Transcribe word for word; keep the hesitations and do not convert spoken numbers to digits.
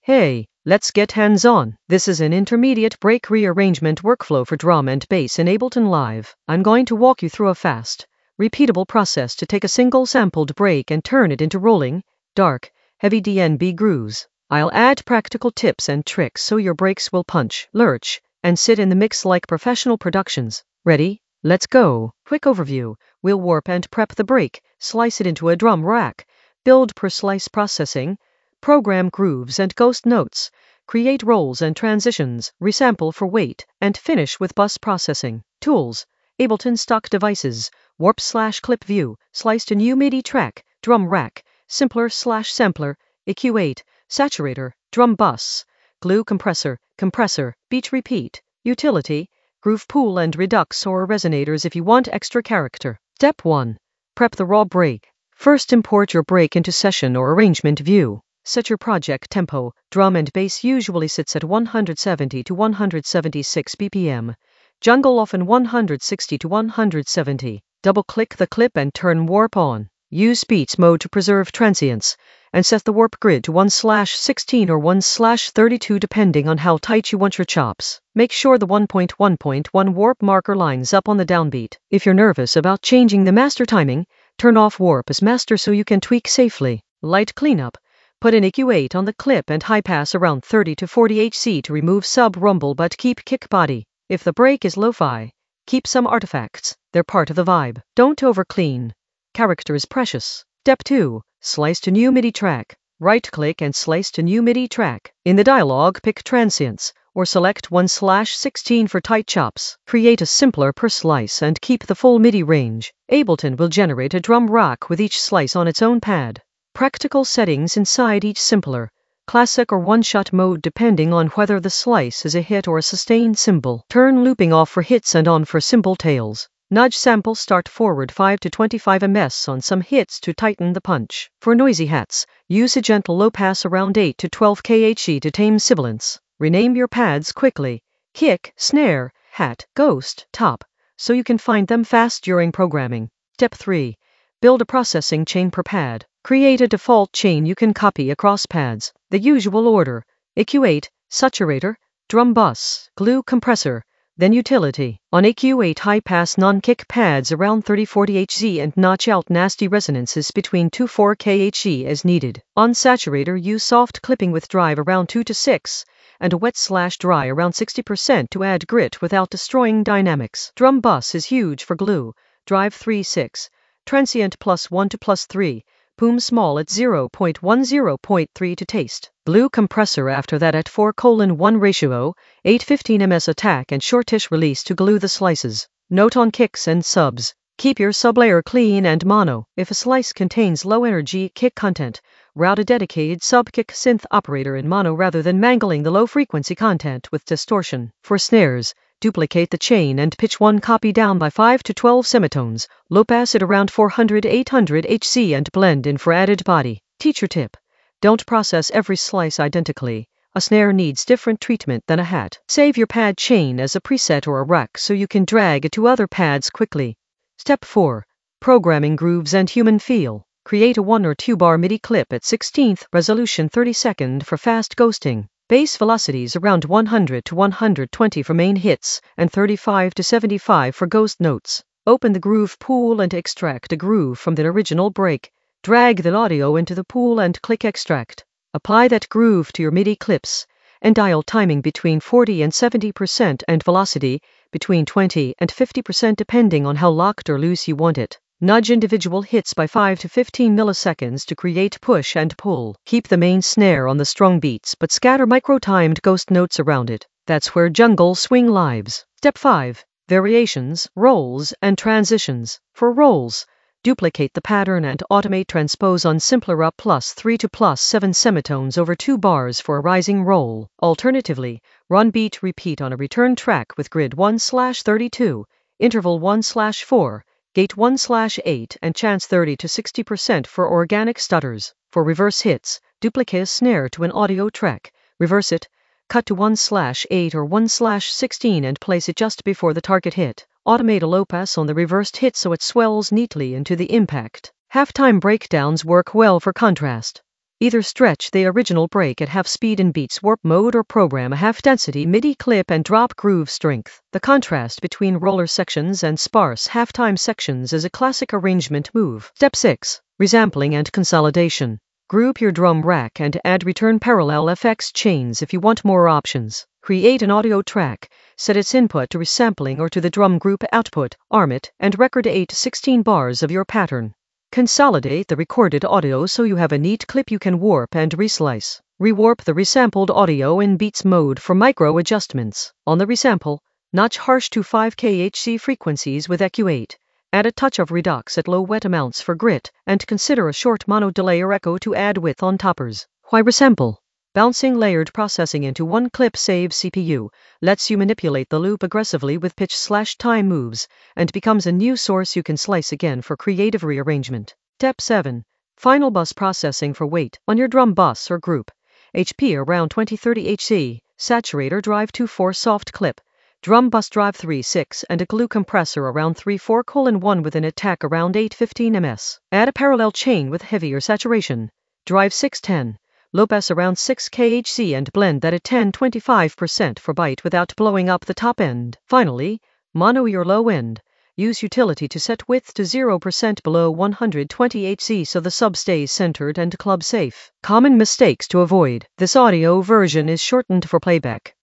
Hey, let's get hands-on. This is an intermediate break rearrangement workflow for drum and bass in Ableton Live. I'm going to walk you through a fast, repeatable process to take a single sampled break and turn it into rolling, dark, heavy D N B grooves. I'll add practical tips and tricks so your breaks will punch, lurch, and sit in the mix like professional productions. Ready? Let's go. Quick overview. We'll warp and prep the break, slice it into a drum rack, build per slice processing, program grooves and ghost notes, create rolls and transitions, resample for weight, and finish with bus processing. Tools: Ableton stock devices, warp slash clip view, slice to new MIDI track, drum rack, simpler slash sampler, E Q eight, saturator, drum bus, glue compressor, compressor, beat repeat, utility, groove pool and redux or resonators if you want extra character. Step one. Prep the raw break. First, import your break into session or arrangement view. Set your project tempo. Drum and bass usually sits at one hundred seventy to one hundred seventy-six B P M. Jungle often one hundred sixty to one hundred seventy. Double-click the clip and turn warp on. Use beats mode to preserve transients, and set the warp grid to one slash sixteen or one slash thirty-two depending on how tight you want your chops. Make sure the one point one point one warp marker lines up on the downbeat. If you're nervous about changing the master timing, turn off warp as master so you can tweak safely. Light cleanup. Put an E Q eight on the clip and high pass around thirty to forty hertz to remove sub-rumble but keep kick body. If the break is lo-fi, keep some artifacts. They're part of the vibe. Don't over-clean. Character is precious. Step two. Slice to new MIDI track. Right-click and slice to new MIDI track. In the dialog, pick transients, or select one slash sixteen for tight chops. Create a simpler per slice and keep the full MIDI range. Ableton will generate a drum rack with each slice on its own pad. Practical settings inside each simpler, classic or one-shot mode depending on whether the slice is a hit or a sustained cymbal. Turn looping off for hits and on for cymbal tails. Nudge sample start forward five to twenty-five millimeters on some hits to tighten the punch. For noisy hats, use a gentle low pass around eight to twelve hertz to tame sibilance. Rename your pads quickly. Kick, snare, hat, ghost, top, so you can find them fast during programming. Step three. Build a processing chain per pad. Create a default chain you can copy across pads. The usual order: E Q eight, saturator, drum bus, glue compressor, then utility. On E Q eight, high-pass non-kick pads around thirty to forty hertz and notch out nasty resonances between two to four hertz as needed. On saturator, use soft clipping with drive around two to six and a wet slash dry around sixty percent to add grit without destroying dynamics. Drum bus is huge for glue, drive three to six, transient plus one to plus three, boom small at zero point one to zero point three to taste. Glue compressor after that at four to one ratio, eight to fifteen millimeters attack and shortish release to glue the slices. Note on kicks and subs: keep your sublayer clean and mono. If a slice contains low energy kick content, route a dedicated sub-kick synth operator in mono rather than mangling the low frequency content with distortion. For snares, duplicate the chain and pitch one copy down by five to twelve semitones, low pass it around four hundred to eight hundred hertz and blend in for added body. Teacher tip: don't process every slice identically. A snare needs different treatment than a hat. Save your pad chain as a preset or a rack so you can drag it to other pads quickly. Step four. Programming grooves and human feel. Create a one or two bar MIDI clip at sixteenth resolution thirty second for fast ghosting. Bass velocities around one hundred to one hundred twenty for main hits and thirty-five to seventy-five for ghost notes. Open the groove pool and extract a groove from the original break. Drag the audio into the pool and click extract. Apply that groove to your MIDI clips and dial timing between forty and seventy percent and velocity between twenty and fifty percent depending on how locked or loose you want it. Nudge individual hits by five to fifteen milliseconds to create push and pull. Keep the main snare on the strong beats but scatter micro-timed ghost notes around it. That's where jungle swing lives. Step five. Variations, rolls, and transitions. For rolls, duplicate the pattern and automate transpose on simpler up plus three to plus seven semitones over two bars for a rising roll. Alternatively, run beat repeat on a return track with grid one slash thirty-two, interval one slash four, gate one slash eight and chance thirty to sixty percent for organic stutters. For reverse hits, duplicate a snare to an audio track, reverse it, cut to one slash eight or one slash sixteen and place it just before the target hit. Automate a low pass on the reversed hit so it swells neatly into the impact. Halftime breakdowns work well for contrast. Either stretch the original break at half speed in Beats Warp mode or program a half-density MIDI clip and drop groove strength. The contrast between roller sections and sparse half-time sections is a classic arrangement move. Step six. Resampling and consolidation. Group your drum rack and add return parallel F X chains if you want more options. Create an audio track, set its input to resampling or to the drum group output, arm it, and record eight to sixteen bars of your pattern. Consolidate the recorded audio so you have a neat clip you can warp and reslice. Rewarp the resampled audio in Beats mode for micro adjustments. On the resample, notch harsh to five K H Z frequencies with E Q eight. Add a touch of redux at low wet amounts for grit, and consider a short mono delay or echo to add width on toppers. Why resample? Bouncing layered processing into one clip saves C P U, lets you manipulate the loop aggressively with pitch slash time moves, and becomes a new source you can slice again for creative rearrangement. Step seven. Final bus processing for weight on your drum bus or group. H P around twenty thirty H Z, saturator drive two four soft clip, drum bus drive three six, and a glue compressor around three four colon one with an attack around eight fifteen millimeters. Add a parallel chain with heavier saturation. Drive six ten. Low pass around six K H Z and blend that at ten to twenty-five percent for bite without blowing up the top end. Finally, mono your low end. Use utility to set width to zero percent below one hundred twenty H Z so the sub stays centered and club safe. Common mistakes to avoid. This audio version is shortened for playback.